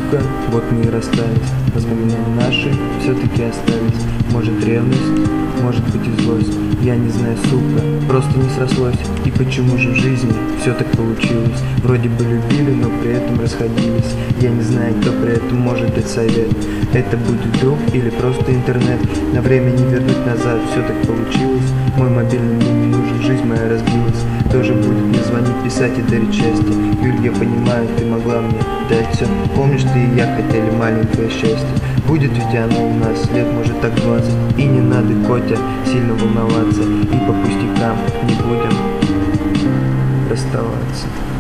сука, вот мы и расстались. Воспоминания наши все-таки остались. Может ревность, может быть и злость. Я не знаю, сука, просто не срослось. И почему же в жизни все так получилось? Вроде бы любили, но при этом расходились. Я не знаю, кто при этом может дать совет. Это будет друг или просто интернет. На время не вернуть назад, все так получилось. Мой мобильный мне не нужен, жизнь моя разбилась. Тоже будет мне звонить, писать и дарить счастье. Юль, я понимаю, ты могла мне дать все. Помнишь, ты и я хотели маленькое счастье. Будет ведь оно у нас лет, может, так 20. И не надо, Котя, сильно волноваться. И по пустякам не будем расставаться.